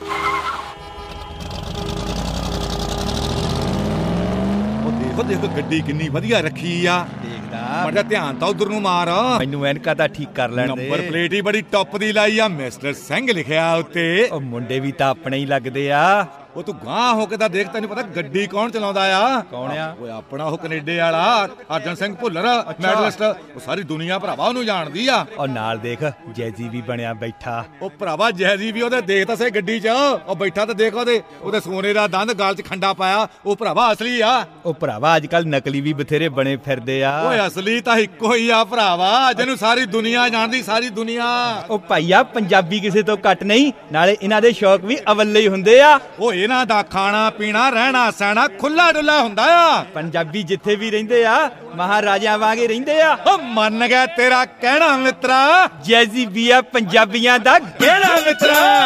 देखो देखो गड्डी किन्नी वधिया रखी आ। देखदा ध्यान तां उधर नूं मार। मैनू एनका तां ठीक कर लैण दे। नंबर प्लेट ही बड़ी टॉप दी लाई आ, मिस्टर सिंह लिखिआ उत्ते। ओ मुंडे भी तां अपने ही लगदे आ। ਉਹ ਤੂੰ ਗਾਂ ਹੋ ਕੇ ਤਾਂ ਦੇਖ, ਤੈਨੂੰ ਪਤਾ ਗੱਡੀ ਕੌਣ ਚਲਾਉਂਦਾ ਆ? ਕੌਣ ਆ? ਓਏ ਆਪਣਾ ਉਹ ਕੈਨੇਡਾ ਵਾਲਾ ਅਰਜਨ ਸਿੰਘ ਭੁੱਲਰ, ਮੈਡਲਿਸਟ। ਉਹ ਸਾਰੀ ਦੁਨੀਆ ਭਰਾਵਾ ਉਹਨੂੰ ਜਾਣਦੀ ਆ। ਉਹ ਨਾਲ ਦੇਖ ਜੈਜੀ ਵੀ ਬਣਿਆ ਬੈਠਾ। ਉਹ ਭਰਾਵਾ ਜੈਜੀ ਵੀ ਉਹਦੇ ਦੇਖ ਤਾਂ ਸੇ ਗੱਡੀ 'ਚ ਉਹ ਬੈਠਾ, ਤਾਂ ਦੇਖ ਉਹਦੇ ਸੋਨੇ ਦਾ ਦੰਦ ਗਲ 'ਚ ਖੰਡਾ ਪਾਇਆ। ਉਹ ਭਰਾਵਾ ਅਸਲੀ ਆ। ਉਹ ਭਰਾਵਾ ਅੱਜ ਕੱਲ ਨਕਲੀ ਵੀ ਬਥੇਰੇ ਬਣੇ ਫਿਰਦੇ ਆ। ਓਏ ਅਸਲੀ ਤਾਂ ਇੱਕੋ ਹੀ ਆ ਭਰਾਵਾ, ਜਿਹਨੂੰ ਸਾਰੀ ਦੁਨੀਆ ਜਾਣਦੀ, ਸਾਰੀ ਦੁਨੀਆ। ਉਹ ਭਾਈਆ ਪੰਜਾਬੀ ਕਿਸੇ ਤੋਂ ਘੱਟ ਨਹੀਂ, ਨਾਲੇ ਇਹਨਾਂ ਦੇ ਸ਼ੌਕ ਵੀ ਅਵੱਲੇ ਹੀ ਹੁੰਦੇ ਆ। ਉਹ ਇਹਨਾਂ ਦਾ ਖਾਣਾ ਪੀਣਾ ਰਹਿਣਾ ਸਹਿਣਾ ਖੁੱਲਾ ਡੁੱਲਾ ਹੁੰਦਾ ਆ। ਪੰਜਾਬੀ ਜਿੱਥੇ ਵੀ ਰਹਿੰਦੇ ਆ ਮਹਾਰਾਜਿਆਂ ਵਾਂਗੇ ਰਹਿੰਦੇ ਆ। ਉਹ ਮੰਨ ਗਿਆ ਤੇਰਾ ਕਹਿਣਾ ਮਿੱਤਰਾ, ਜੈਜ਼ੀ ਵੀ ਆ ਪੰਜਾਬੀਆਂ ਦਾ ਕਹਿਣਾ ਮਿੱਤਰਾ।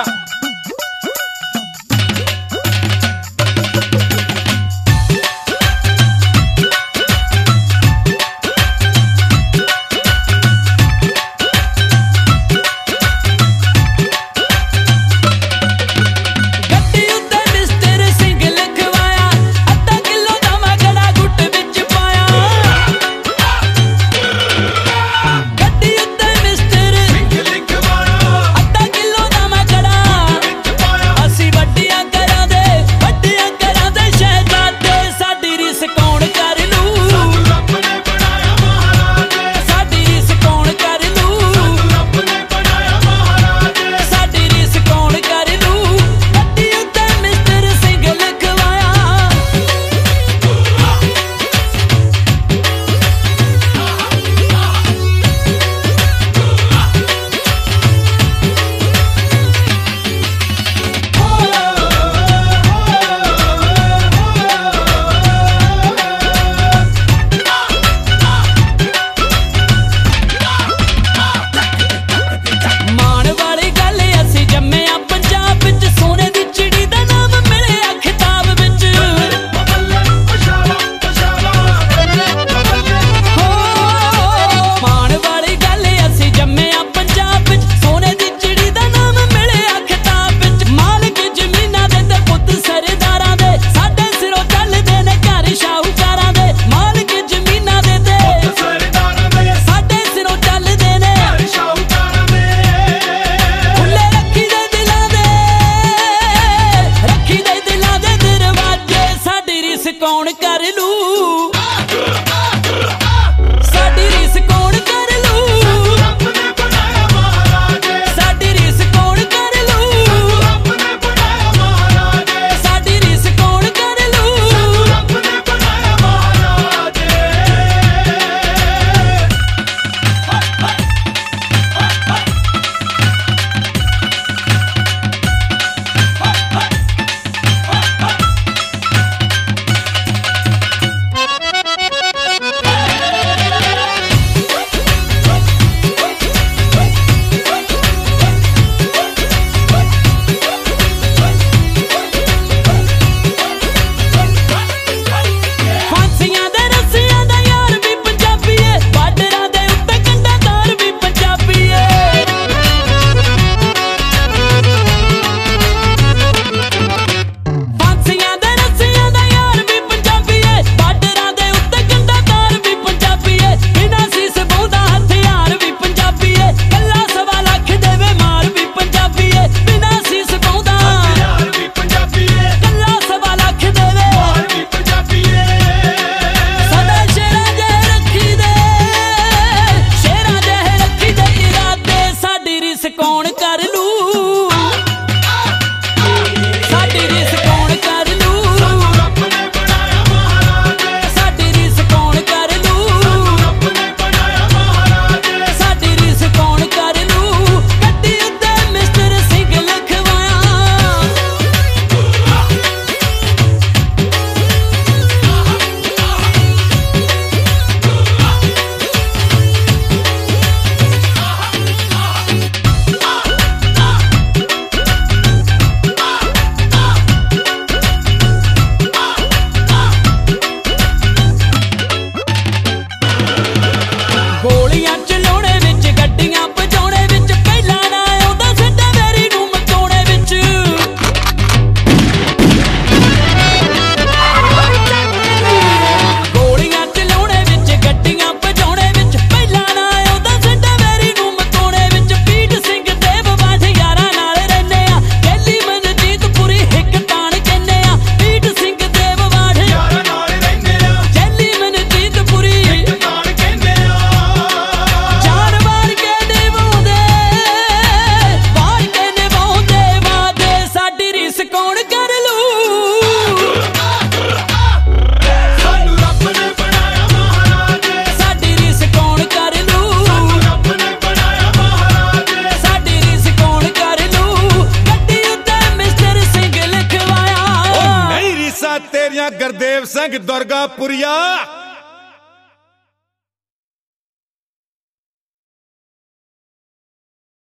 ਸਿੰਘ ਦੁਰਗਾਪੁਰੀਆ